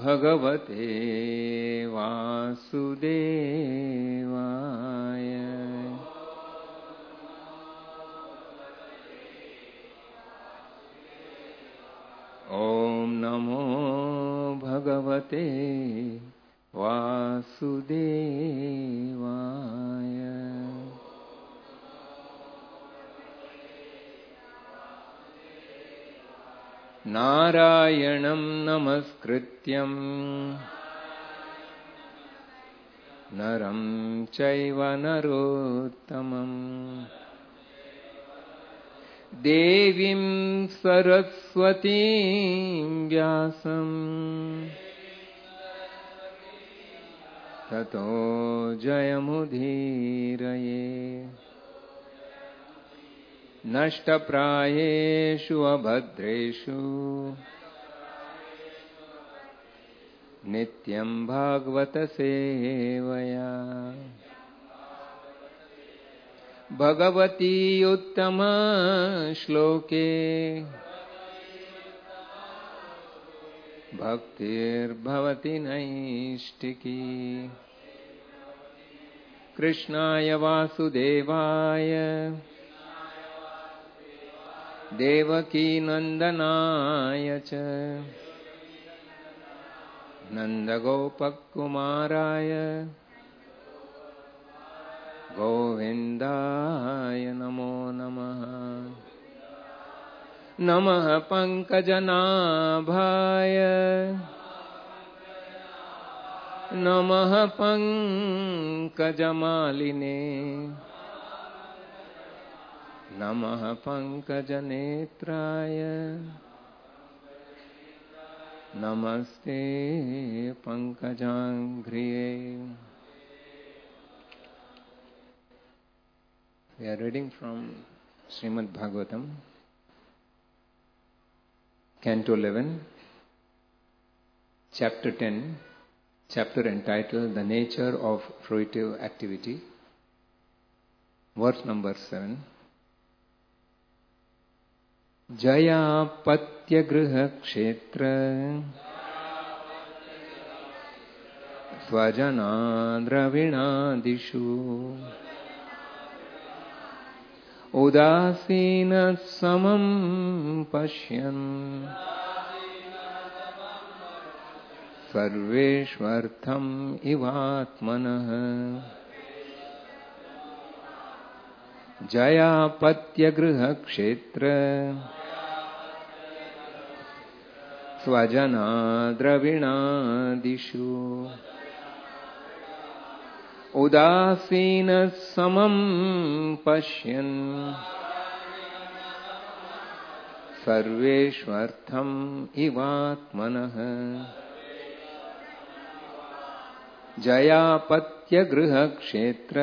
भगवते वासुदेवाय। ओम नमो भगवते वासुदेवाय। नारायणं नमस्कृत्यं नरं चैव नरोत्तमं देवीं सरस्वतीं व्यासं ततो जयमुदीरये। नष्टप्रायेषु अभद्रेषु नित्यं भागवत सेवया। भगवती उत्तम श्लोके भक्तिर्भवति नैष्टिकी। कृष्णाय वासुदेवाय देवकी नंदनाय च नंदगोपकुमाराय गोविंदाय नमो नमः। नमः पंकजनाभाय नमः पंकजमालिने नमः पंकजनेत्राय नमस्ते पंकजांघ्रिये। We are reading from Srimad Bhagavatam, Canto 11, Chapter 10, chapter entitled The Nature of Fruitive Activity, verse number 7. जयापत्य गृह क्षेत्र स्वजना द्रविणादिषु उदासीन समं पश्यन् सर्वेष्वर्थम् इवात्मनः। जयापत्य गृह क्षेत्र स्वजना द्रविणादिषु उदासीन समं पश्यन् सर्वेष्वर्थम् इवात्मनः। जयापत्य गृह क्षेत्र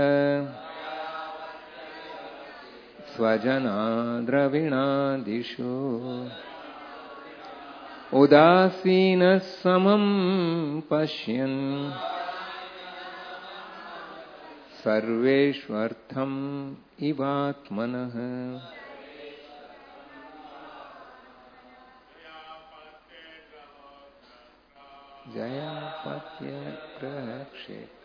स्वजना द्रविणादिषु उदासीन समं पश्यन् सर्वेष्वर्थम् इवात्मनः। जयापत्य गृह क्षेत्र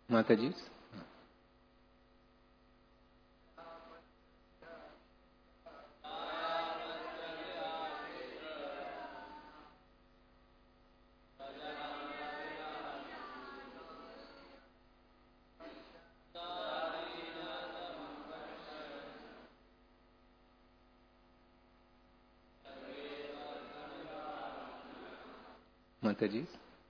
माताजी। Mataji.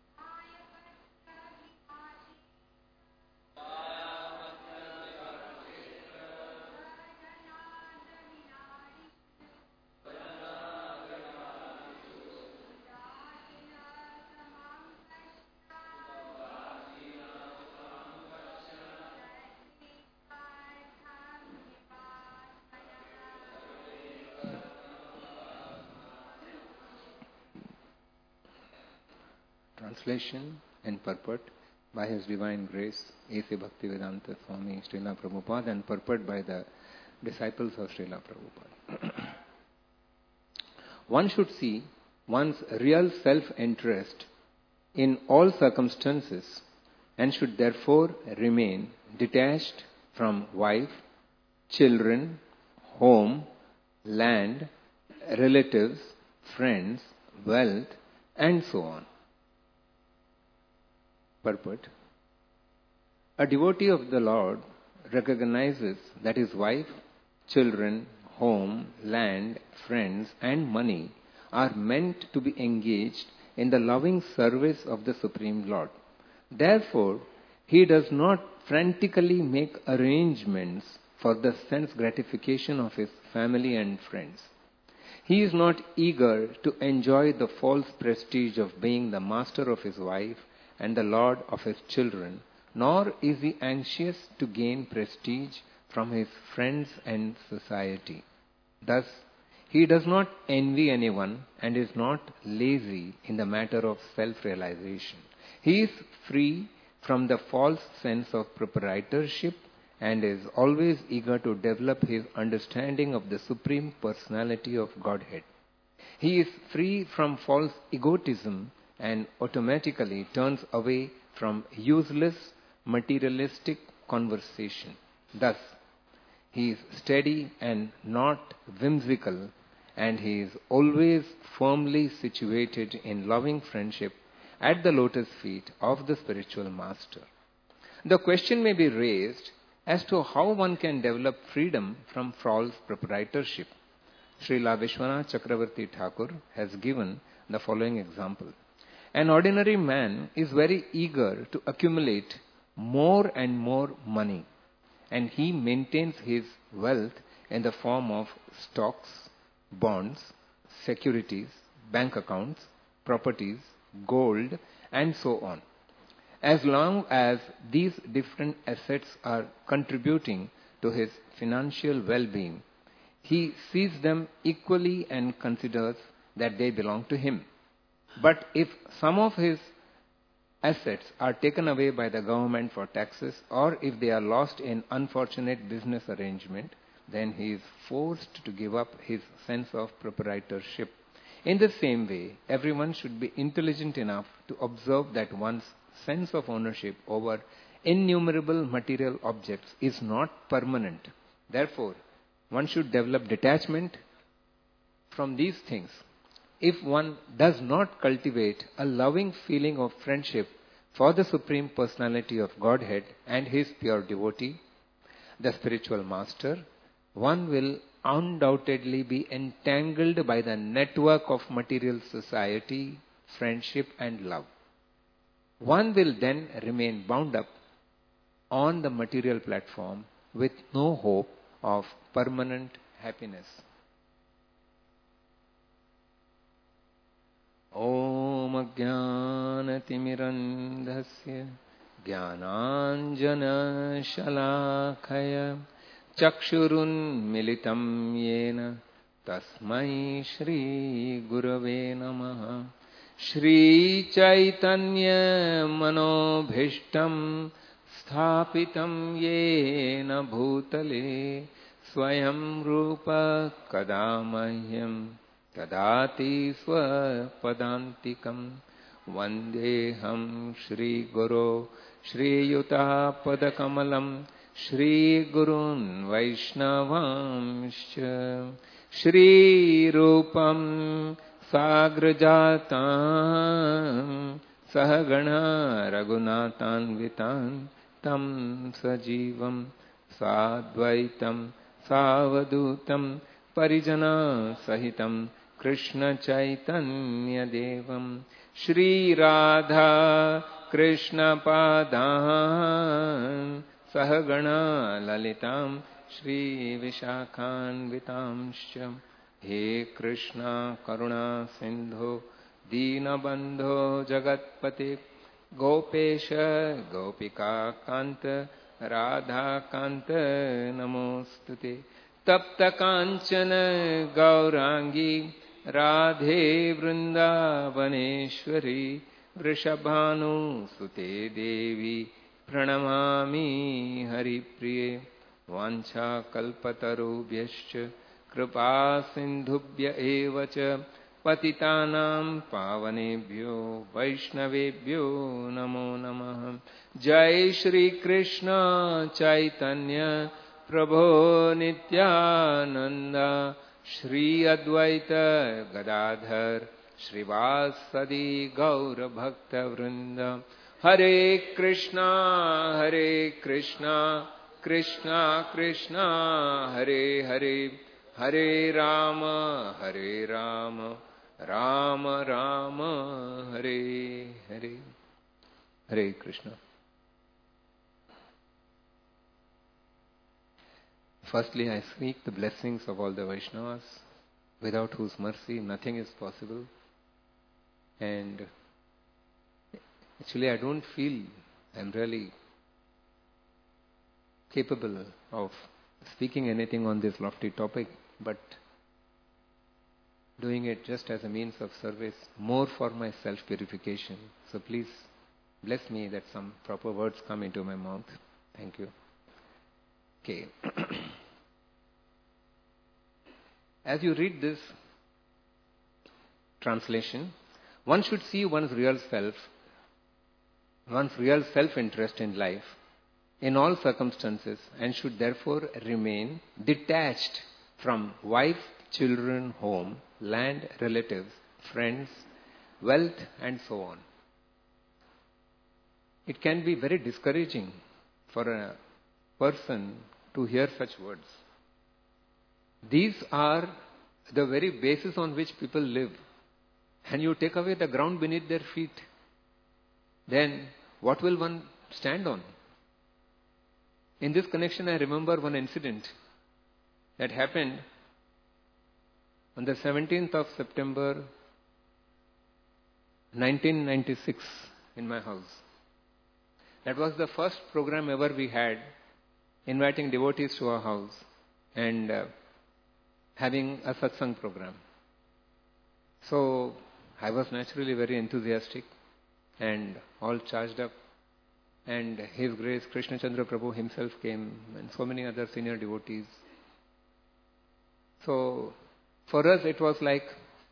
Translation and purport by His Divine Grace, A.C. Bhaktivedanta Swami Srila Prabhupada, and purport by the disciples of Srila Prabhupada. One should see one's real self-interest in all circumstances and should therefore remain detached from wife, children, home, land, relatives, friends, wealth, and so on. Purport. A devotee of the Lord recognizes that his wife, children, home, land, friends, and money are meant to be engaged in the loving service of the Supreme Lord. Therefore, he does not frantically make arrangements for the sense gratification of his family and friends. He is not eager to enjoy the false prestige of being the master of his wife and the lord of his children, nor is he anxious to gain prestige from his friends and society. Thus, he does not envy anyone and is not lazy in the matter of self-realization. He is free from the false sense of proprietorship and is always eager to develop his understanding of the Supreme Personality of Godhead. He is free from false egotism and automatically turns away from useless materialistic conversation. Thus, he is steady and not whimsical, and he is always firmly situated in loving friendship at the lotus feet of the spiritual master. The question may be raised as to how one can develop freedom from false proprietorship. Srila Vishwanath Chakravarti Thakur has given the following example. An ordinary man is very eager to accumulate more and more money, and he maintains his wealth in the form of stocks, bonds, securities, bank accounts, properties, gold, and so on. As long as these different assets are contributing to his financial well-being, he sees them equally and considers that they belong to him. But if some of his assets are taken away by the government for taxes, or if they are lost in unfortunate business arrangement, then he is forced to give up his sense of proprietorship. In the same way, everyone should be intelligent enough to observe that one's sense of ownership over innumerable material objects is not permanent. Therefore, one should develop detachment from these things. If one does not cultivate a loving feeling of friendship for the Supreme Personality of Godhead and his pure devotee, the spiritual master, one will undoubtedly be entangled by the network of material society, friendship, and love. One will then remain bound up on the material platform with no hope of permanent happiness. Om Ajnanatimirandhasya Jnananjana Shalakaya Chakshurun Militam Yena Tasmai Shri Gurave Namaha. Shri Chaitanya Manobhishtam Sthapitam Yena Bhutale Swayam Rupa Kadamahyam Tadati Swapadantikam Vandeham Shri Guru Shri Yuta Padakamalam Shri Gurun Vaishnavamscha Shri Rupam Sagrajatam Sahagana Raghunathanvitan Tam Sajivam Sadvaitam Savadutam Parijana Sahitam Krishna Chaitanya Devam Shri Radha Krishna Padam Sahagana Lalitam Shri Vishakhanvitamscha He Krishna Karuna Sindhu Deenabandho Jagatpate Gopesha Gopika Kanta Radha Kanta Namostute Tapta Kanchana Gaurangi Radhe Vrindavaneshwari Vrishabhanu Sute Devi Pranamami Haripriye Vancha Kalpatarubhyascha Kripa Sindhubhya Evacha Patitanam Pavanebhyo Vaishnavebhyo Namo Namaha Jai Shri Krishna Chaitanya Prabhu Nityananda Shri Advaita Gadadhar Srivasadi Gaura Bhakta Vrinda Hare Krishna Krishna Krishna Hare Hare Hare Rama Rama Rama Hare Hare Hare Krishna. Firstly, I seek the blessings of all the Vaishnavas, without whose mercy nothing is possible. And actually, I don't feel I'm really capable of speaking anything on this lofty topic, but doing it just as a means of service, more for my self-purification. So please bless me that some proper words come into my mouth. Thank you. Okay. As you read this translation, one should see one's real self-interest in life in all circumstances, and should therefore remain detached from wife, children, home, land, relatives, friends, wealth, and so on. It can be very discouraging for a person to hear such words. These are the very basis on which people live. And you take away the ground beneath their feet, then what will one stand on? In this connection, I remember one incident that happened on the 17th of September 1996 in my house. That was the first program ever we had, inviting devotees to our house and having a satsang program. So I was naturally very enthusiastic and all charged up. And His Grace Krishna Chandra Prabhu himself came, and so many other senior devotees. So for us it was like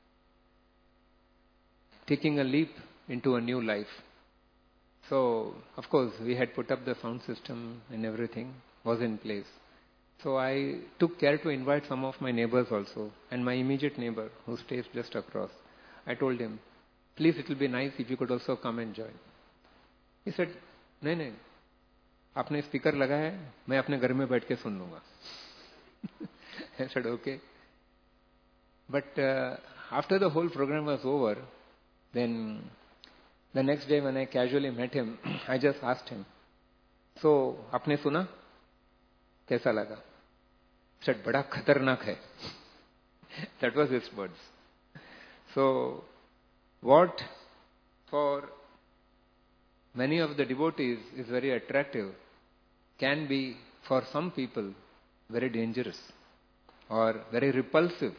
taking a leap into a new life. So of course we had put up the sound system and everything was in place. So I took care to invite some of my neighbors also, and my immediate neighbor who stays just across. I told him, please, it will be nice if you could also come and join. He said, नहीं, आपने speaker लगाया है, मैं अपने घर में बैठ के सुन लूंगा. I said, okay. But after the whole program was over, then the next day when I casually met him, I just asked him, so आपने सुना? कैसा लगा? He said, बड़ा खतरनाक है. That was his words. So what for many of the devotees is very attractive can be for some people very dangerous or very repulsive.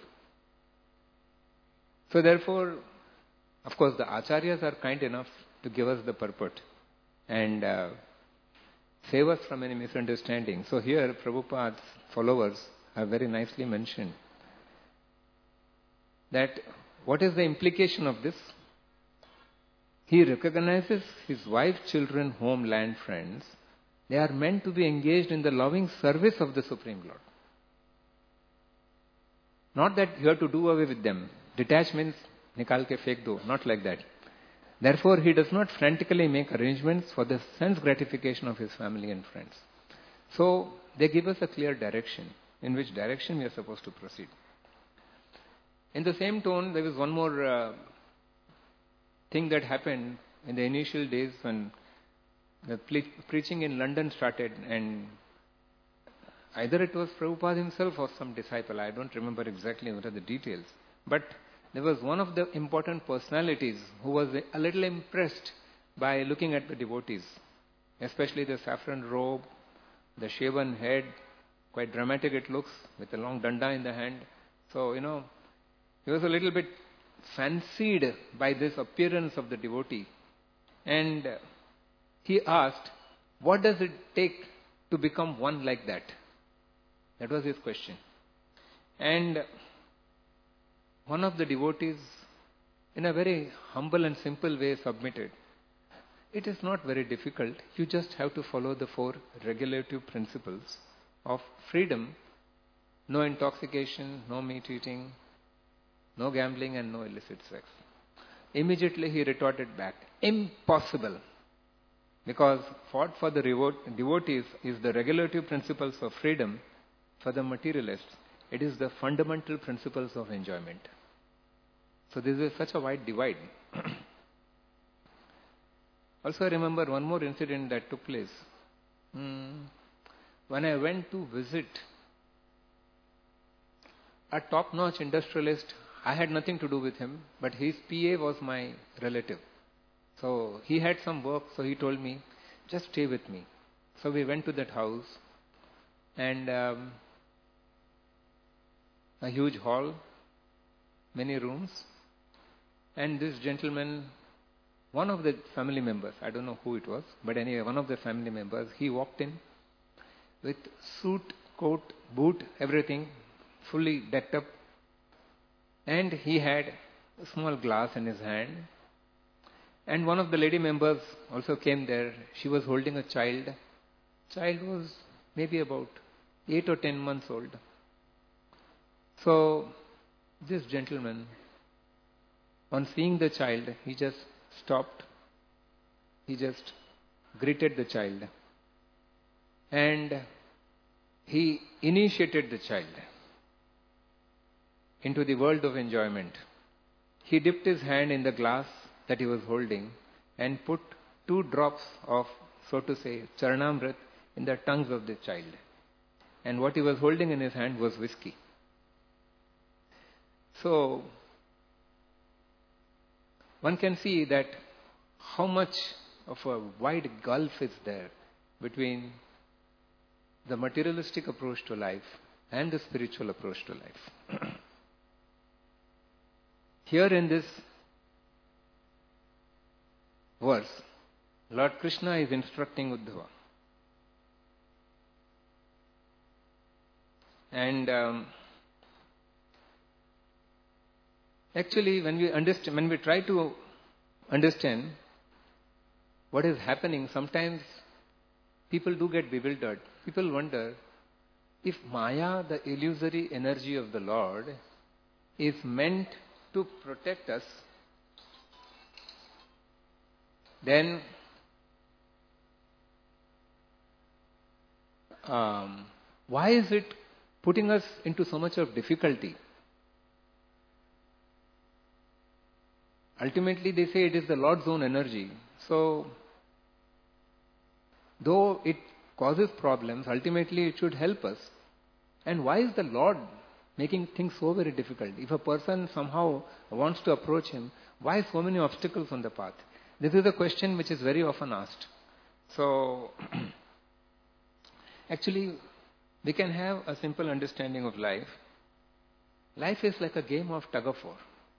So therefore, of course, the acharyas are kind enough to give us the purport and save us from any misunderstanding. So here Prabhupada's followers have very nicely mentioned that what is the implication of this? He recognizes his wife, children, home, land, friends. They are meant to be engaged in the loving service of the Supreme Lord. Not that you have to do away with them. Detach means nikal ke fek do. Not like that. Therefore, he does not frantically make arrangements for the sense gratification of his family and friends. So, they give us a clear direction in which direction we are supposed to proceed. In the same tone, there was one more thing that happened in the initial days when the preaching in London started, and either it was Prabhupada himself or some disciple, I don't remember exactly what are the details, but there was one of the important personalities who was a little impressed by looking at the devotees, especially the saffron robe, the shaven head, quite dramatic it looks, with a long danda in the hand. So, he was a little bit fancied by this appearance of the devotee. And he asked, what does it take to become one like that? That was his question. And one of the devotees, in a very humble and simple way, submitted, it is not very difficult. You just have to follow the 4 regulative principles of freedom: no intoxication, no meat eating, no gambling, and no illicit sex. Immediately he retorted back, impossible. Because what for the devotees is the regulative principles of freedom, for the materialists, it is the fundamental principles of enjoyment. So this is such a wide divide. Also, I remember one more incident that took place. When I went to visit a top-notch industrialist, I had nothing to do with him, but his PA was my relative. So he had some work, so he told me, just stay with me. So we went to that house, and a huge hall, many rooms, and this gentleman, one of the family members, I don't know who it was, but anyway, one of the family members, he walked in with suit, coat, boot, everything, fully decked up. And he had a small glass in his hand. And one of the lady members also came there. She was holding a child. Child was maybe about 8 or 10 months old. So this gentleman, on seeing the child, he just stopped. He just greeted the child. And he initiated the child into the world of enjoyment. He dipped his hand in the glass that he was holding and put 2 drops of, so to say, Charanamrit in the tongues of the child. And what he was holding in his hand was whiskey. So, one can see that how much of a wide gulf is there between the materialistic approach to life and the spiritual approach to life. Here in this verse, Lord Krishna is instructing Uddhava. And actually, when we try to understand what is happening, sometimes people do get bewildered. People wonder if Maya, the illusory energy of the Lord, is meant to protect us, then why is it putting us into so much of difficulty? Ultimately, they say it is the Lord's own energy. So, though it causes problems, ultimately it should help us. And why is the Lord making things so very difficult? If a person somehow wants to approach Him, why so many obstacles on the path? This is a question which is very often asked. So, actually, we can have a simple understanding of life. Life is like a game of tug-of-war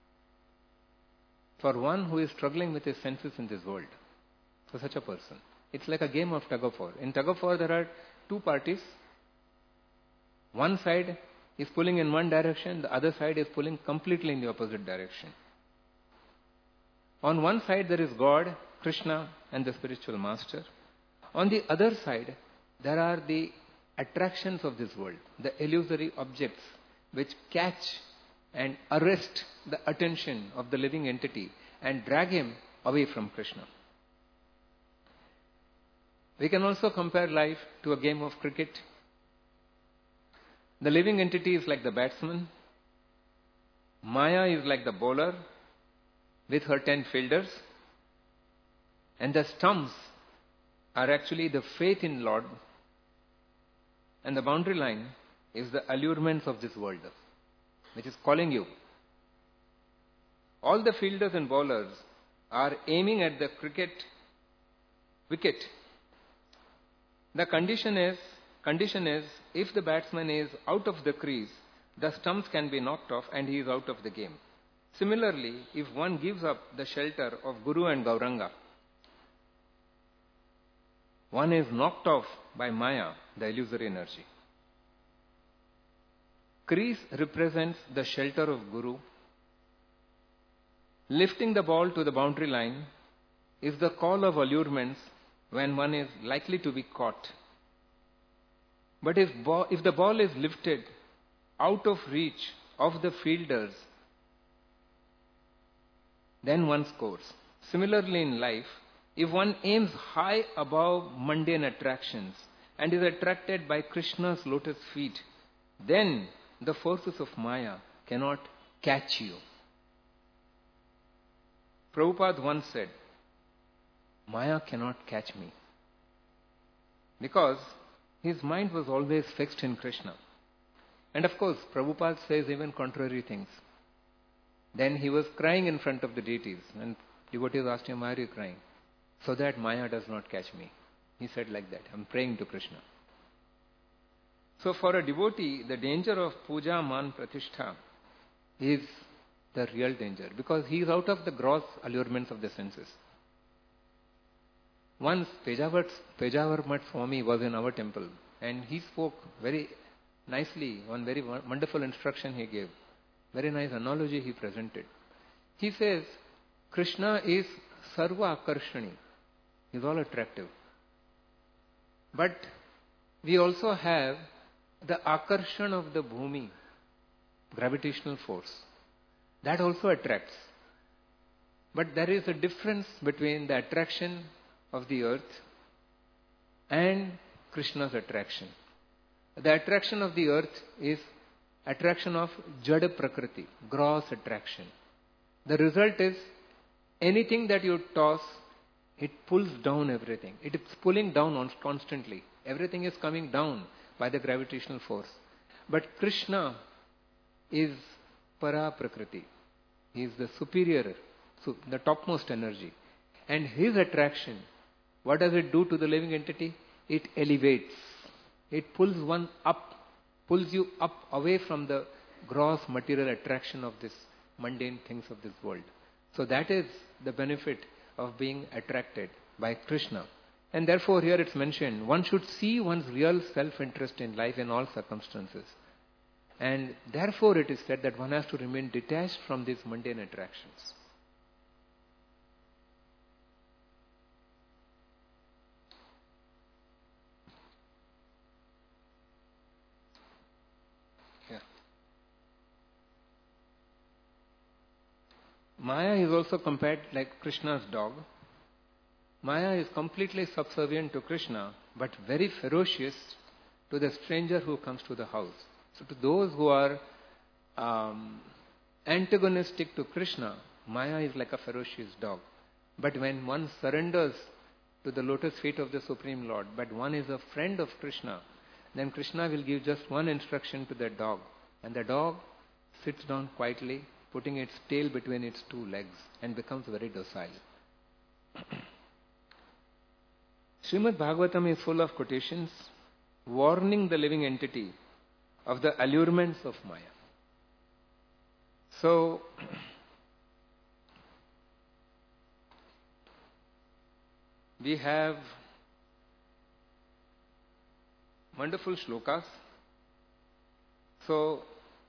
for one who is struggling with his senses in this world. For such a person, it's like a game of tug-of-war. In tug-of-war, there are 2 parties. One side is pulling in one direction, the other side is pulling completely in the opposite direction. On one side, there is God, Krishna, and the spiritual master. On the other side, there are the attractions of this world, the illusory objects which catch and arrest the attention of the living entity and drag him away from Krishna. We can also compare life to a game of cricket. The living entity is like the batsman, Maya is like the bowler with her 10 fielders, and the stumps are actually the faith in Lord, and the boundary line is the allurements of this world, which is calling you. All the fielders and bowlers are aiming at the cricket wicket. The condition is if the batsman is out of the crease, the stumps can be knocked off and he is out of the game. Similarly, if one gives up the shelter of Guru and Gauranga, one is knocked off by Maya, the illusory energy. Crease represents the shelter of Guru. Lifting the ball to the boundary line is the call of allurements when one is likely to be caught. But if the ball is lifted out of reach of the fielders, then one scores. Similarly in life, if one aims high above mundane attractions and is attracted by Krishna's lotus feet, then the forces of Maya cannot catch you. Prabhupada once said, Maya cannot catch me. Because his mind was always fixed in Krishna. And of course, Prabhupada says even contrary things. Then he was crying in front of the deities, and devotees asked him, why are you crying? So that Maya does not catch me. He said like that, I'm praying to Krishna. So for a devotee, the danger of puja, man, pratishtha is the real danger, because he is out of the gross allurements of the senses. Once Pejavar Mat Swami was in our temple, and he spoke very nicely, one very wonderful instruction he gave. Very nice analogy he presented. He says, Krishna is sarva akarshani. He is all attractive. But we also have the akarshan of the bhumi, gravitational force. That also attracts. But there is a difference between the attraction of the earth and Krishna's attraction. The attraction of the earth is attraction of Jada Prakriti, gross attraction. The result is anything that you toss, it pulls down everything. It is pulling down constantly. Everything is coming down by the gravitational force. But Krishna is Para Prakriti. He is the superior, the topmost energy. And his attraction, what does it do to the living entity? It elevates. It pulls one up, pulls you up away from the gross material attraction of this mundane things of this world. So that is the benefit of being attracted by Krishna. And therefore here it's mentioned, one should see one's real self-interest in life in all circumstances. And therefore it is said that one has to remain detached from these mundane attractions. Maya is also compared like Krishna's dog. Maya is completely subservient to Krishna, but very ferocious to the stranger who comes to the house. So to those who are antagonistic to Krishna, Maya is like a ferocious dog. But when one surrenders to the lotus feet of the Supreme Lord, but one is a friend of Krishna, then Krishna will give just one instruction to that dog. And the dog sits down quietly, putting its tail between its two legs, and becomes very docile. Srimad Bhagavatam is full of quotations warning the living entity of the allurements of Maya. So, we have wonderful shlokas. So,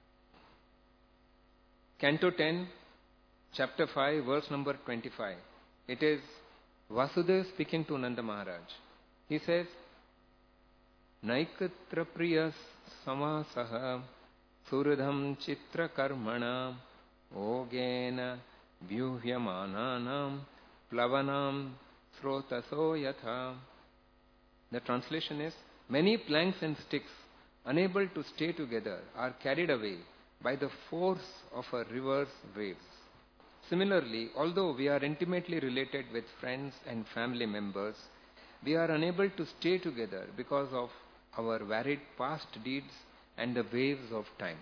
Canto 10, Chapter 5, verse number 25. It is Vasudeva speaking to Nanda Maharaj. He says, Naikatra priyas samasaha suradham chitra karmana ogena vyuhyamananam plavanam srotaso yatha. The translation is, many planks and sticks, unable to stay together, are carried away by the force of a river's waves. Similarly, although we are intimately related with friends and family members, we are unable to stay together because of our varied past deeds and the waves of time.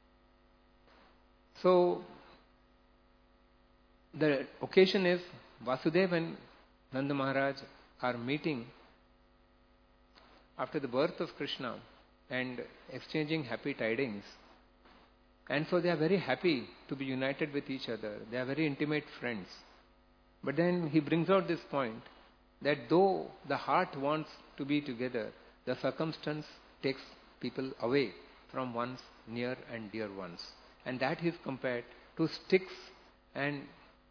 So, the occasion is Vasudeva and Nanda Maharaj are meeting after the birth of Krishna and exchanging happy tidings. And so they are very happy to be united with each other. They are very intimate friends. But then he brings out this point that though the heart wants to be together, the circumstance takes people away from one's near and dear ones. And that is compared to sticks and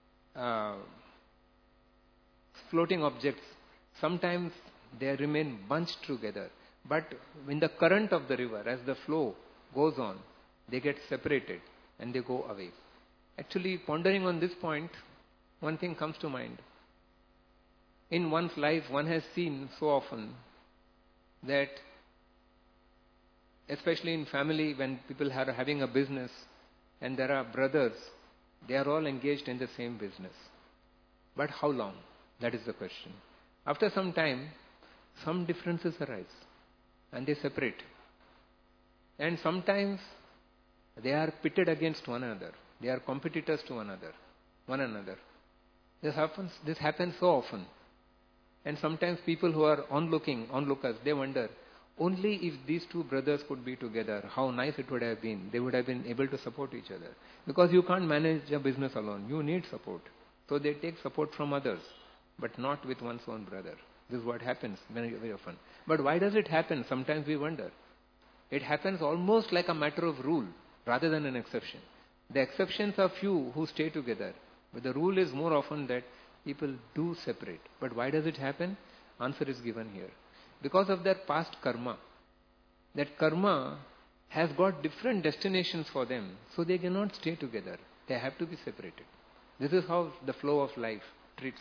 floating objects. Sometimes they remain bunched together. But in the current of the river, as the flow goes on, they get separated and they go away. Actually, pondering on this point, one thing comes to mind. In one's life, one has seen so often that, especially in family, when people are having a business and there are brothers, they are all engaged in the same business. But how long? That is the question. After some time, some differences arise and they separate. And sometimes they are pitted against one another. They are competitors to one another. This happens so often. And sometimes people who are onlookers, they wonder, only if these two brothers could be together, how nice it would have been. They would have been able to support each other. Because you can't manage a business alone. You need support. So they take support from others, but not with one's own brother. This is what happens very, very often. But why does it happen? Sometimes we wonder. It happens almost like a matter of rule rather than an exception. The exceptions are few who stay together. But the rule is more often that people do separate. But why does it happen? Answer is given here. Because of their past karma. That karma has got different destinations for them. So they cannot stay together. They have to be separated. This is how the flow of life treats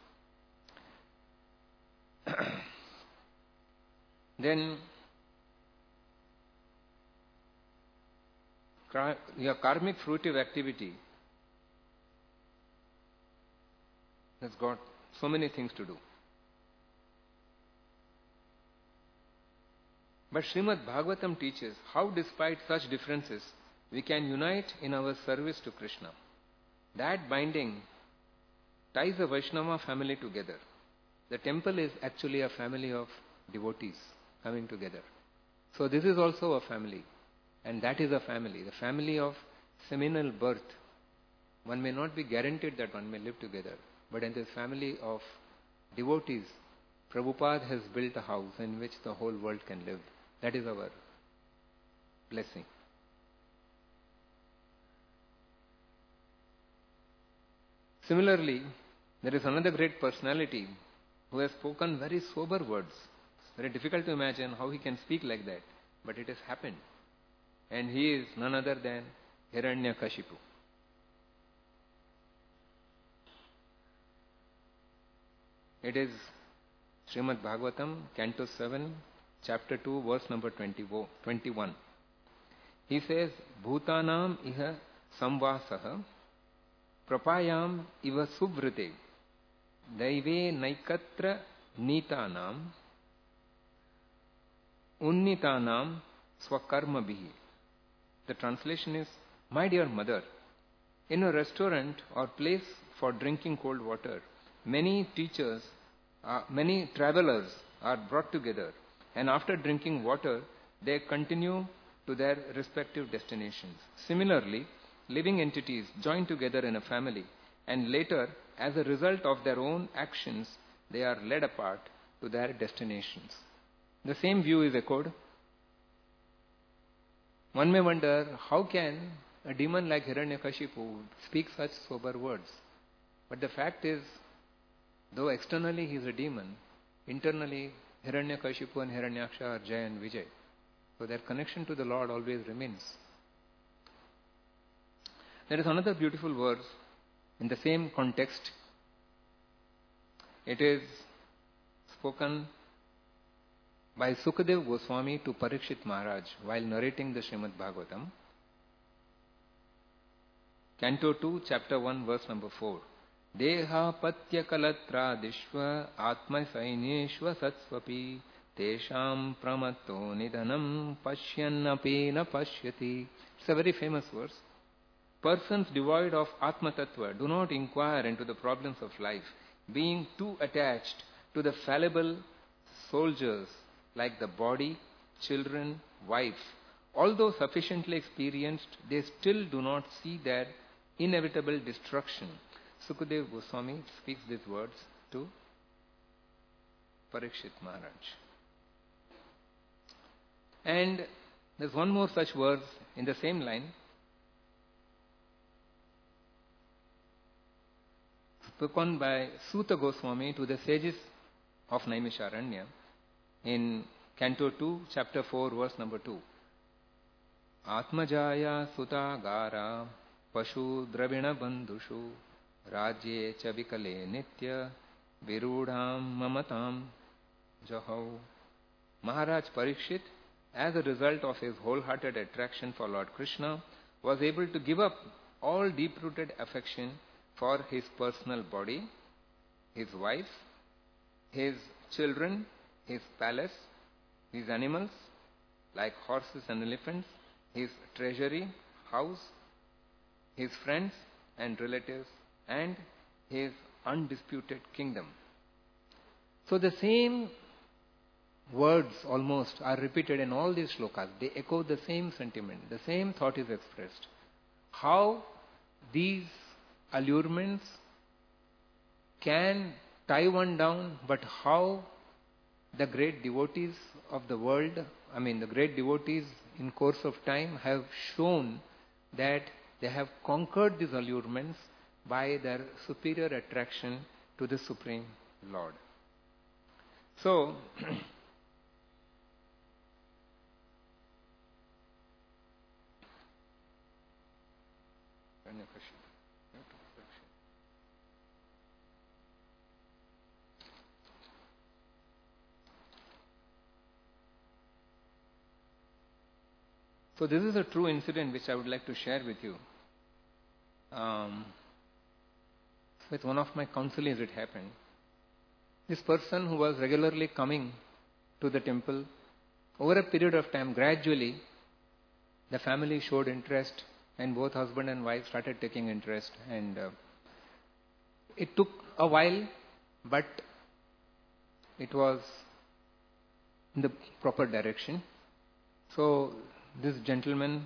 us. Then your karmic fruitive activity has got so many things to do. But Srimad Bhagavatam teaches how despite such differences we can unite in our service to Krishna. That binding ties the Vaishnava family together. The temple is actually a family of devotees coming together. So this is also a family. And that is a family, the family of seminal birth. One may not be guaranteed that one may live together, but in this family of devotees, Prabhupada has built a house in which the whole world can live. That is our blessing. Similarly, there is another great personality who has spoken very sober words. It's very difficult to imagine how he can speak like that, but it has happened. And he is none other than Hiranyakashipu. It is Srimad Bhagavatam, Canto 7, Chapter 2, verse number 21. He says, Bhutanam iha samvasaha prapayam iva suvrite daive naikatra nitanam unnitanam swakarma bihi. The translation is, my dear mother, in a restaurant or place for drinking cold water, many travelers are brought together, and after drinking water, they continue to their respective destinations. Similarly, living entities join together in a family, and later, as a result of their own actions, they are led apart to their destinations. The same view is echoed. One may wonder, how can a demon like Hiranyakashipu speak such sober words? But the fact is, though externally he is a demon, internally Hiranyakashipu and Hiranyaksha are Jay and Vijay. So their connection to the Lord always remains. There is another beautiful verse in the same context. It is spoken by Sukadev Goswami to Parikshit Maharaj while narrating the Srimad Bhagavatam. Canto 2, chapter 1, verse number 4. Deha patya kalatradishva atma saineshva satsvapi tesham pramatto nidhanam pashyannapi na pashyati. It's a very famous verse. Persons devoid of Atma Tattva do not inquire into the problems of life, being too attached to the fallible soldiers like the body, children, wife. Although sufficiently experienced, they still do not see their inevitable destruction. Sukadeva Goswami speaks these words to Parikshit Maharaj. And there's one more such verse in the same line, spoken by Suta Goswami to the sages of Naimisharanya in Canto 2, chapter 4, verse number 2. Atmajaya sutagara pashu dravina bandhushu rajye cha vikale nitya virudham mamatam jahau. Maharaj Parikshit, as a result of his wholehearted attraction for Lord Krishna, was able to give up all deep-rooted affection for his personal body, his wife, his children, his palace, his animals like horses and elephants, his treasury, house, his friends and relatives, and his undisputed kingdom. So the same words almost are repeated in all these shlokas. They echo the same sentiment, the same thought is expressed. How these allurements can tie one down, but how the great devotees of the world, the great devotees in course of time have shown that they have conquered these allurements by their superior attraction to the Supreme Lord. So, so this is a true incident which I would like to share with you. With one of my counselings it happened. This person who was regularly coming to the temple, over a period of time, gradually, the family showed interest and both husband and wife started taking interest, and it took a while, but it was in the proper direction. So this gentleman,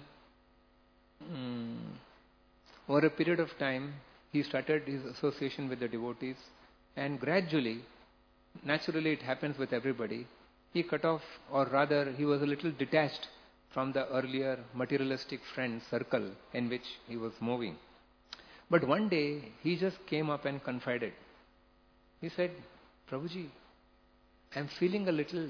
over a period of time, he started his association with the devotees, and gradually, naturally it happens with everybody, he cut off, or rather he was a little detached from the earlier materialistic friend circle in which he was moving. But one day he just came up and confided. He said, Prabhuji, I am feeling a little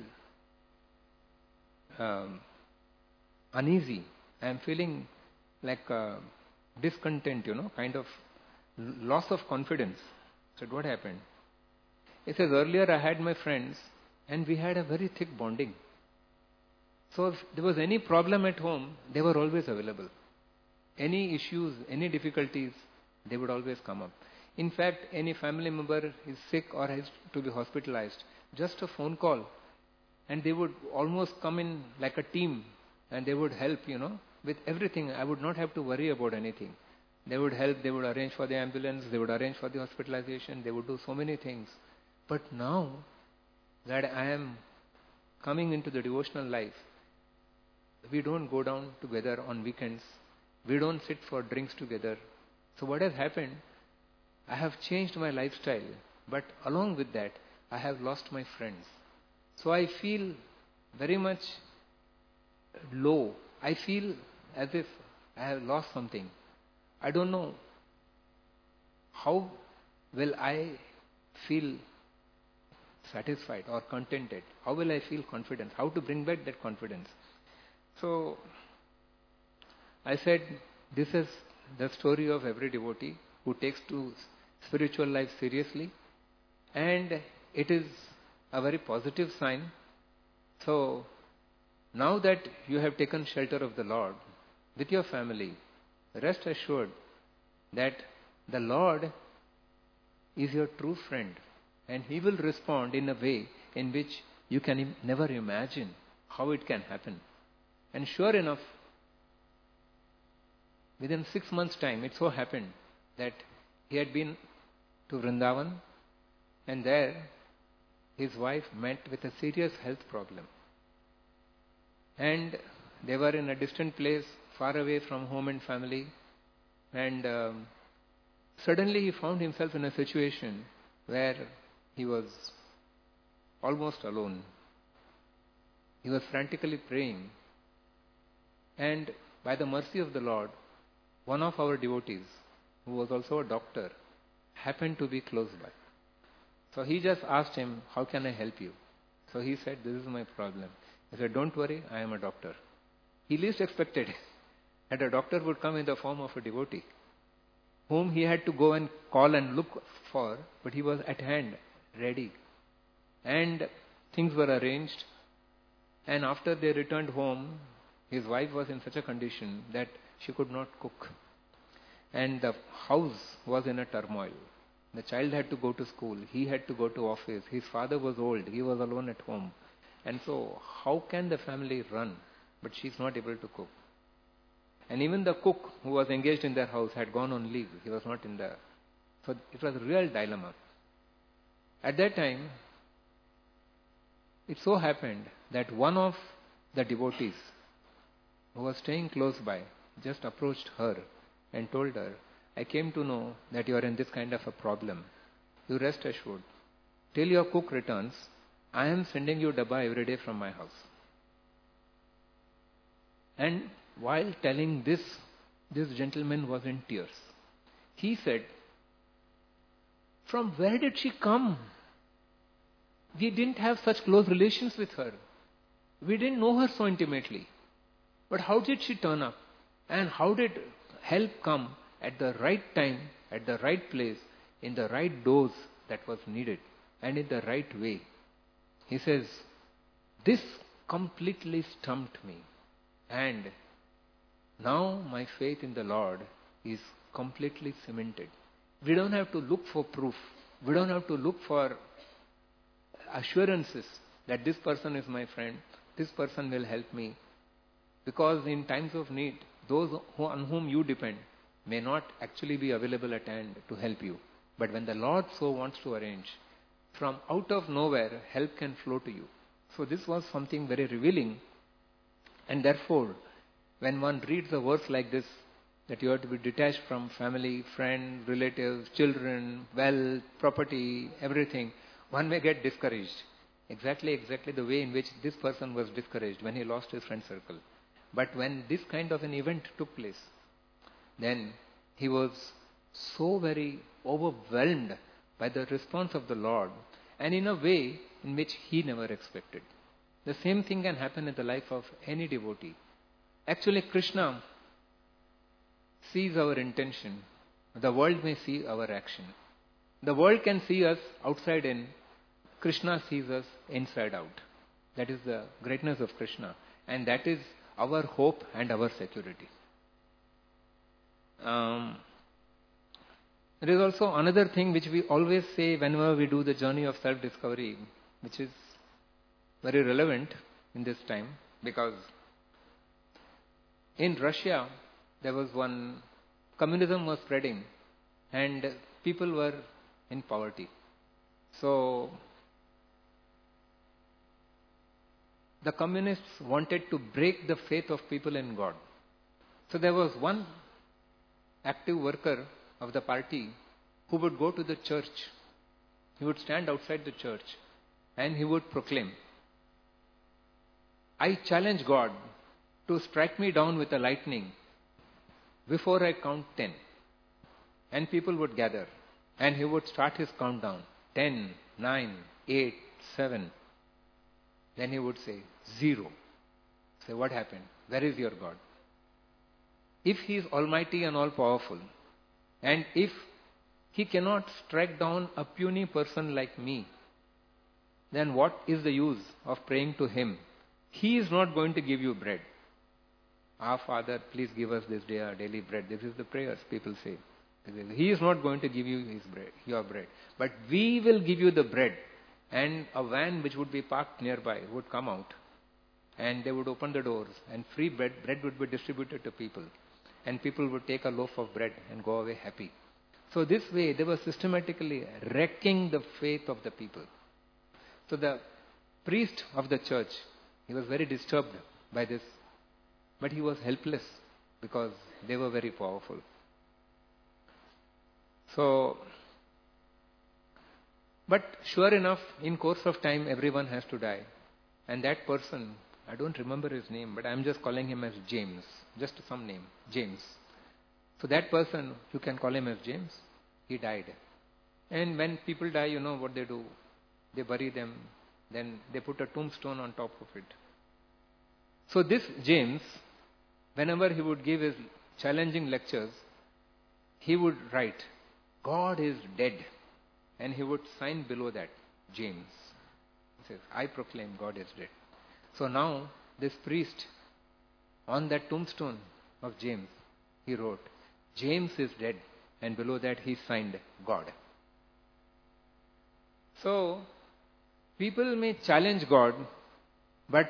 uneasy. I am feeling like discontent, kind of loss of confidence. I said, what happened? He says, earlier I had my friends and we had a very thick bonding. So if there was any problem at home, they were always available. Any issues, any difficulties, they would always come up. In fact, any family member is sick or has to be hospitalized, just a phone call, and they would almost come in like a team and they would help, with everything. I would not have to worry about anything. They would help, they would arrange for the ambulance, they would arrange for the hospitalization, they would do so many things. But now that I am coming into the devotional life, we don't go down together on weekends. We don't sit for drinks together. So what has happened? I have changed my lifestyle, but along with that, I have lost my friends. So I feel very much low. I feel as if I have lost something. I don't know how will I feel satisfied or contented. How will I feel confidence? How to bring back that confidence? So I said, this is the story of every devotee who takes to spiritual life seriously, and it is a very positive sign. So now that you have taken shelter of the Lord with your family, rest assured that the Lord is your true friend, and He will respond in a way in which you can never imagine how it can happen. And sure enough, within 6 months' time, it so happened that he had been to Vrindavan, and there his wife met with a serious health problem. And they were in a distant place, far away from home and family, and suddenly he found himself in a situation where he was almost alone. He was frantically praying, and by the mercy of the Lord, one of our devotees, who was also a doctor, happened to be close by. So he just asked him, "How can I help you?" So he said, "This is my problem." He said, "Don't worry, I am a doctor." He least expected that a doctor would come in the form of a devotee, whom he had to go and call and look for, but he was at hand, ready. And things were arranged, and after they returned home, his wife was in such a condition that she could not cook. And the house was in a turmoil. The child had to go to school, he had to go to office, his father was old, he was alone at home. And so, how can the family run? But she's not able to cook. And even the cook who was engaged in their house had gone on leave. He was not in there. So it was a real dilemma. At that time, it so happened that one of the devotees who was staying close by just approached her and told her, "I came to know that you are in this kind of a problem. You rest assured. Till your cook returns, I am sending you dabba every day from my house." And while telling this gentleman was in tears. He said, "From where did she come? We didn't have such close relations with her. We didn't know her so intimately. But how did she turn up? And how did help come at the right time, at the right place, in the right dose that was needed, and in the right way?" He says, "This completely stumped me. And now my faith in the Lord is completely cemented. We don't have to look for proof. We don't have to look for assurances that this person is my friend, this person will help me. Because in times of need, those on whom you depend may not actually be available at hand to help you. But when the Lord so wants to arrange, from out of nowhere, help can flow to you." So this was something very revealing. And therefore, when one reads a verse like this, that you have to be detached from family, friends, relatives, children, wealth, property, everything, one may get discouraged. Exactly the way in which this person was discouraged when he lost his friend circle. But when this kind of an event took place, then he was so very overwhelmed by the response of the Lord, and in a way in which he never expected. The same thing can happen in the life of any devotee. Actually, Krishna sees our intention. The world may see our action. The world can see us outside in. Krishna sees us inside out. That is the greatness of Krishna. And that is our hope and our security. There is also another thing which we always say whenever we do the journey of self-discovery, which is very relevant in this time, because in Russia there was communism was spreading and people were in poverty. So the communists wanted to break the faith of people in God. So there was one active worker of the party who would go to the church. He would stand outside the church and he would proclaim, "I challenge God to strike me down with a lightning before I count 10. And people would gather and he would start his countdown. 10, 9, 8, 7. Then he would say, 0. Say, "What happened? Where is your God?" If he is almighty and all-powerful, and if he cannot strike down a puny person like me, then what is the use of praying to him? He is not going to give you bread. "Our Father, please give us this day our daily bread." This is the prayers people say. He is not going to give you his bread, your bread. But we will give you the bread. And a van which would be parked nearby would come out. And they would open the doors. And free bread would be distributed to people. And people would take a loaf of bread and go away happy. So this way, they were systematically wrecking the faith of the people. So the priest of the church, he was very disturbed by this. But he was helpless because they were very powerful. So, but sure enough, in course of time, everyone has to die. And that person, I don't remember his name, but I'm just calling him as James. Just some name, James. So that person, you can call him as James, he died. And when people die, you know what they do? They bury them, then they put a tombstone on top of it. So this James, whenever he would give his challenging lectures, he would write, God is dead. And he would sign below that, James. He says, I proclaim God is dead. So now, this priest, on that tombstone of James, he wrote, James is dead. And below that he signed God. So, people may challenge God, but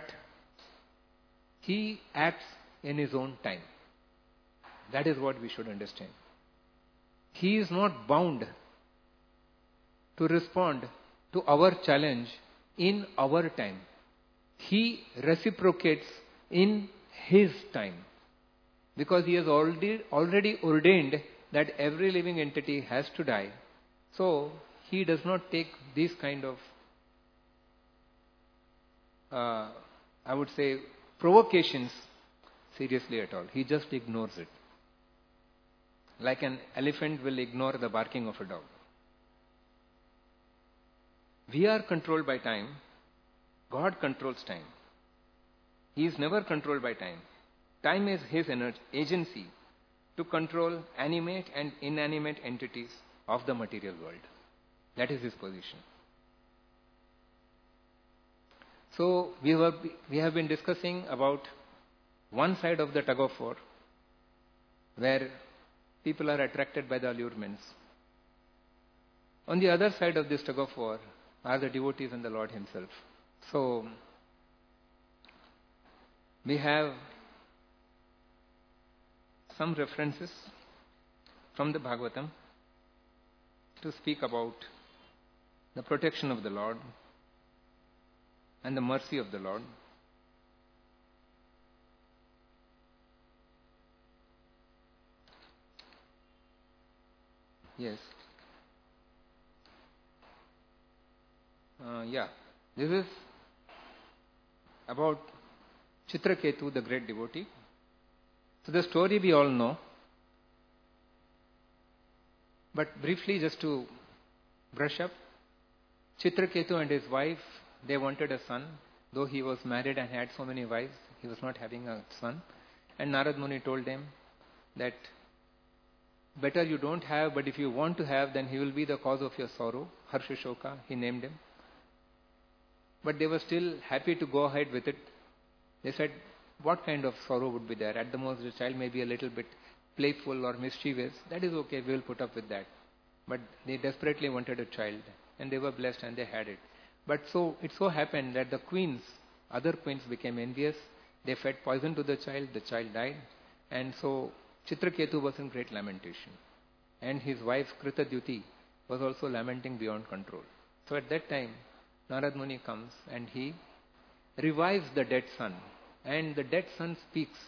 he acts in his own time. That is what we should understand. He is not bound to respond to our challenge in our time. He reciprocates in his time. Because he has already ordained that every living entity has to die. So, he does not take these kind of, I would say, provocations seriously at all. He just ignores it. Like an elephant will ignore the barking of a dog. We are controlled by time. God controls time. He is never controlled by time. Time is his agency to control animate and inanimate entities of the material world. That is his position. So we have been discussing about one side of the tug of war, where people are attracted by the allurements. On the other side of this tug of war are the devotees and the Lord himself. So we have some references from the Bhagavatam to speak about the protection of the Lord and the mercy of the Lord. Yes. This is about Chitraketu, the great devotee. So the story we all know. But briefly, just to brush up, Chitraketu and his wife, they wanted a son. Though he was married and had so many wives, he was not having a son. And Narad Muni told them that better you don't have, but if you want to have, then he will be the cause of your sorrow. Harsha Shoka, he named him. But they were still happy to go ahead with it. They said, what kind of sorrow would be there? At the most, the child may be a little bit playful or mischievous. That is okay, we will put up with that. But they desperately wanted a child. And they were blessed and they had it. But so it so happened that the queens, other queens became envious. They fed poison to the child died. And so Chitraketu was in great lamentation. And his wife Kritadyuti was also lamenting beyond control. So at that time, Narad Muni comes and he revives the dead son. And the dead son speaks.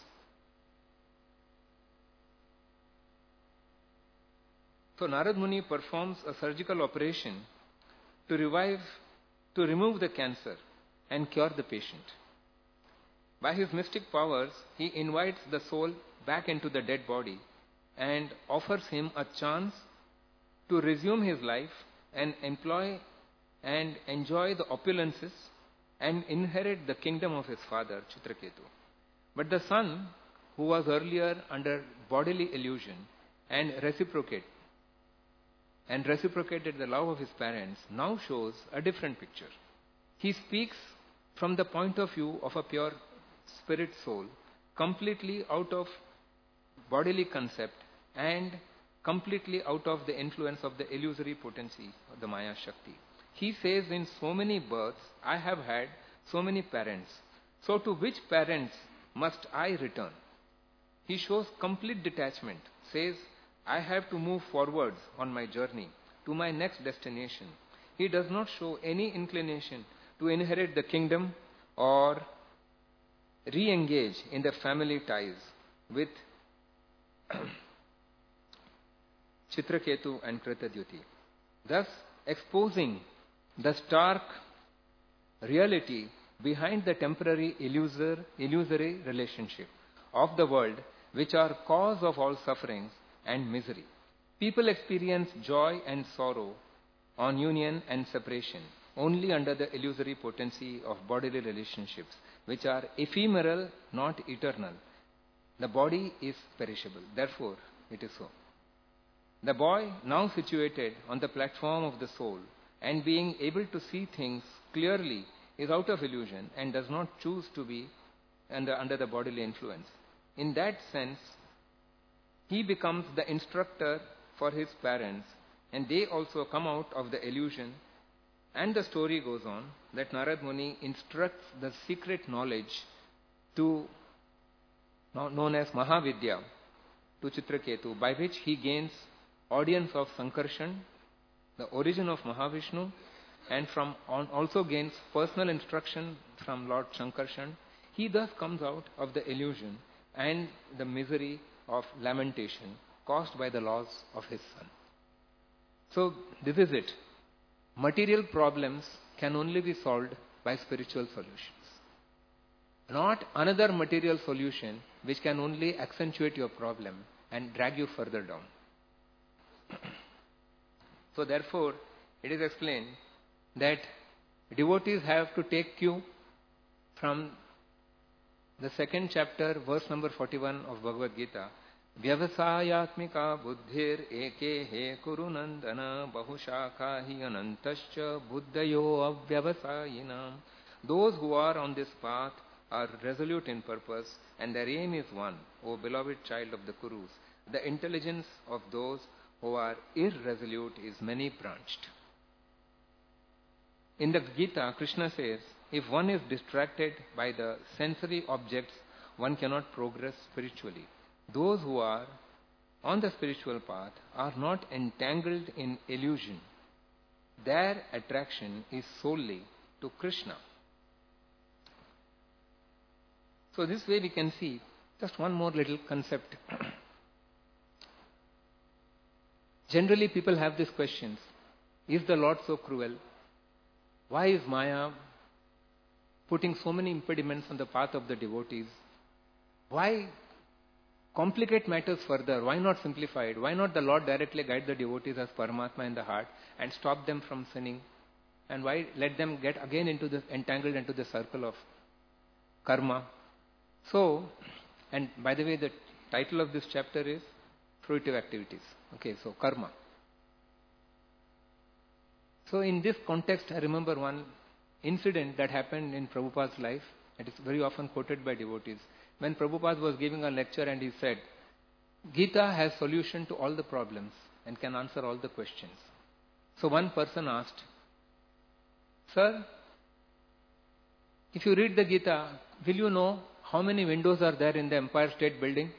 So Narad Muni performs a surgical operation to remove the cancer and cure the patient. By his mystic powers, he invites the soul back into the dead body and offers him a chance to resume his life and employ and enjoy the opulences and inherit the kingdom of his father, Chitraketu. But the son, who was earlier under bodily illusion and reciprocated the love of his parents, now shows a different picture. He speaks from the point of view of a pure spirit soul, completely out of bodily concept and completely out of the influence of the illusory potency of the Maya Shakti. He says, in so many births I have had so many parents. So to which parents must I return? He shows complete detachment, says, I have to move forwards on my journey to my next destination. He does not show any inclination to inherit the kingdom or re-engage in the family ties with Chitraketu and Kritadyuti, thus exposing the stark reality behind the temporary illusory relationship of the world, which are cause of all sufferings and misery. People experience joy and sorrow on union and separation only under the illusory potency of bodily relationships, which are ephemeral, not eternal. The body is perishable. Therefore, it is so. The boy, now situated on the platform of the soul and being able to see things clearly, is out of illusion and does not choose to be under the bodily influence. In that sense, he becomes the instructor for his parents, and they also come out of the illusion. And the story goes on that Narad Muni instructs the secret knowledge known as Mahavidya to Chitraketu, by which he gains audience of Sankarshan, the origin of Mahavishnu, and also gains personal instruction from Lord Sankarshan. He thus comes out of the illusion and the misery of lamentation caused by the loss of his son. So this is it. Material problems can only be solved by spiritual solutions. Not another material solution which can only accentuate your problem and drag you further down. So therefore, it is explained that devotees have to take cue from the second chapter, verse number 41 of Bhagavad Gita. Vyavasayatmika buddhir eke he kurunandana bahushaka hi anantascha buddhayo avyavasayinam. Those who are on this path are resolute in purpose, and their aim is one, O beloved child of the Kurus. The intelligence of those who are irresolute is many-branched. In the Gita, Krishna says, if one is distracted by the sensory objects, one cannot progress spiritually. Those who are on the spiritual path are not entangled in illusion. Their attraction is solely to Krishna. So this way we can see just one more little concept. Generally people have these questions. Is the Lord so cruel? Why is Maya putting so many impediments on the path of the devotees? Why complicate matters further? Why not simplify it? Why not the Lord directly guide the devotees as Paramatma in the heart and stop them from sinning? And why let them get again entangled into the circle of karma? So, and by the way, the title of this chapter is Fruitive Activities. Okay, so karma. So in this context, I remember one incident that happened in Prabhupada's life. It is very often quoted by devotees. When Prabhupada was giving a lecture and he said, Gita has solution to all the problems and can answer all the questions. So one person asked, Sir, if you read the Gita, will you know how many windows are there in the Empire State Building?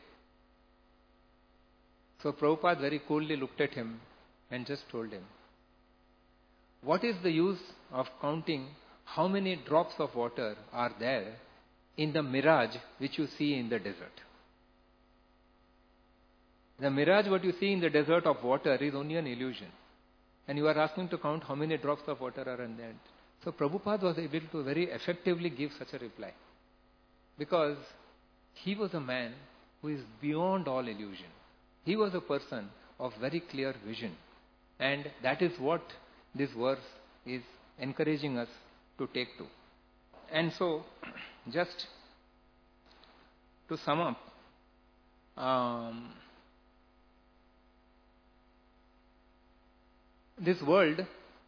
So Prabhupada very coolly looked at him and just told him, what is the use of counting how many drops of water are there in the mirage which you see in the desert? The mirage what you see in the desert of water is only an illusion. And you are asking to count how many drops of water are in there. So Prabhupada was able to very effectively give such a reply. Because he was a man who is beyond all illusion. He was a person of very clear vision. And that is what this verse is encouraging us to take to. And so, just to sum up, this world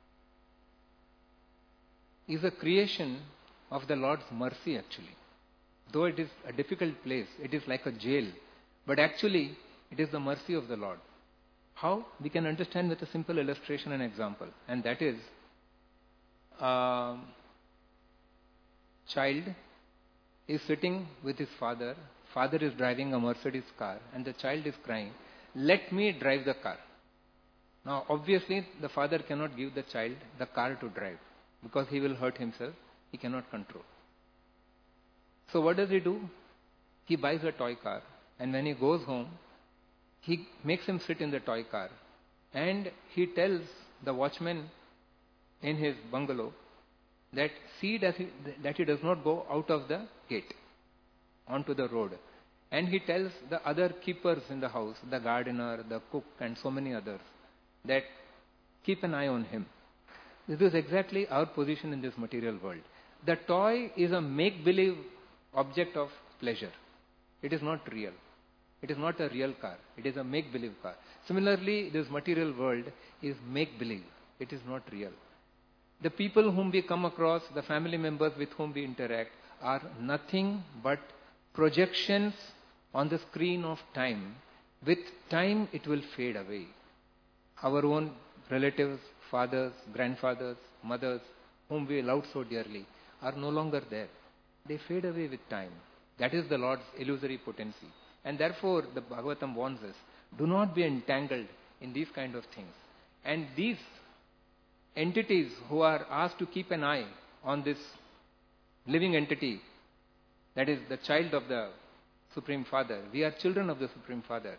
is a creation of the Lord's mercy actually. Though it is a difficult place, it is like a jail. But actually, it is the mercy of the Lord. How? We can understand with a simple illustration and example. And that is, child is sitting with his father. Father is driving a Mercedes car and the child is crying, "Let me drive the car." Now, obviously, the father cannot give the child the car to drive because he will hurt himself. He cannot control. So what does he do? He buys a toy car, and when he goes home, he makes him sit in the toy car, and he tells the watchman in his bungalow that that he does not go out of the gate onto the road. And he tells the other keepers in the house, the gardener, the cook, and so many others, that keep an eye on him. This is exactly our position in this material world. The toy is a make-believe object of pleasure. It is not real. It is not a real car. It is a make-believe car. Similarly, this material world is make-believe. It is not real. The people whom we come across, the family members with whom we interact, are nothing but projections on the screen of time. With time, it will fade away. Our own relatives, fathers, grandfathers, mothers, whom we loved so dearly, are no longer there. They fade away with time. That is the Lord's illusory potency. And therefore, the Bhagavatam warns us, do not be entangled in these kind of things. And these entities who are asked to keep an eye on this living entity, that is the child of the Supreme Father, we are children of the Supreme Father.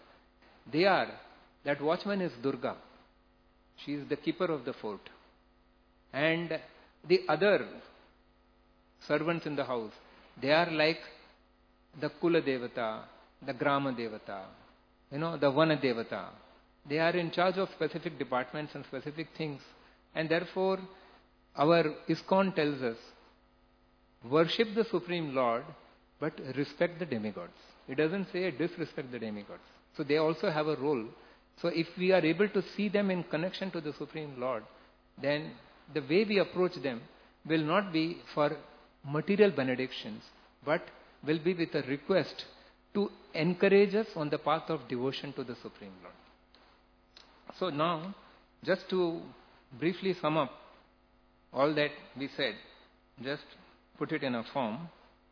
That watchman is Durga. She is the keeper of the fort. And the other servants in the house, they are like the Kula Devata, the Grama Devata, the Vana Devata. They are in charge of specific departments and specific things. And therefore, our ISKCON tells us, worship the Supreme Lord, but respect the demigods. It doesn't say disrespect the demigods. So they also have a role. So if we are able to see them in connection to the Supreme Lord, then the way we approach them will not be for material benedictions, but will be with a request to encourage us on the path of devotion to the Supreme Lord. So now, just to briefly sum up all that we said, just put it in a form.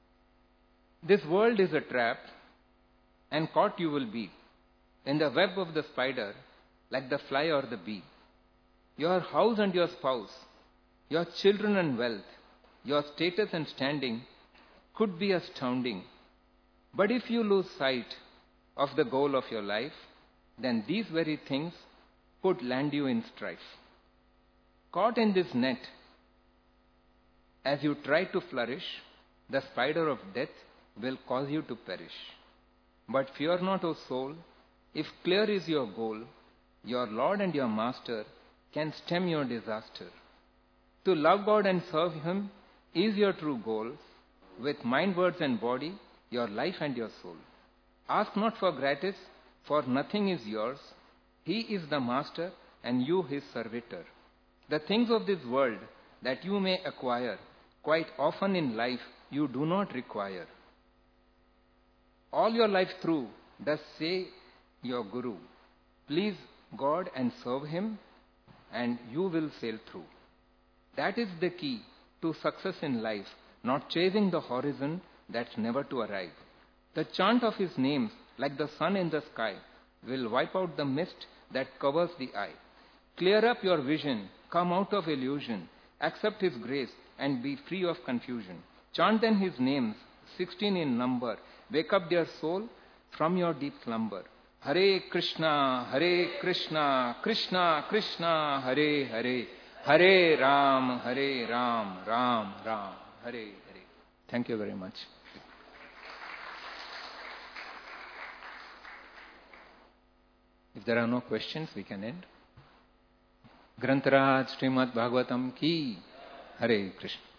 This world is a trap, and caught you will be in the web of the spider, like the fly or the bee. Your house and your spouse, your children and wealth, your status and standing could be astounding. But if you lose sight of the goal of your life, then these very things could land you in strife. Caught in this net, as you try to flourish, the spider of death will cause you to perish. But fear not, O soul, if clear is your goal, your Lord and your Master can stem your disaster. To love God and serve Him is your true goal, with mind, words and body, your life and your soul. Ask not for gratis, for nothing is yours. He is the Master and you His servitor. The things of this world that you may acquire, quite often in life you do not require. All your life through, thus say your Guru, please God and serve Him, and you will sail through. That is the key to success in life, not chasing the horizon that's never to arrive. The chant of His names, like the sun in the sky, will wipe out the mist that covers the eye. Clear up your vision, come out of illusion, accept His grace, and be free of confusion. Chant then His names, 16 in number. Wake up, dear soul, from your deep slumber. Hare Krishna, Krishna Krishna, Hare Hare, Hare Ram, Ram Ram, Hare Hare. Thank you very much. If there are no questions, we can end. Grantaraj Srimad Bhagavatam ki Hare Krishna.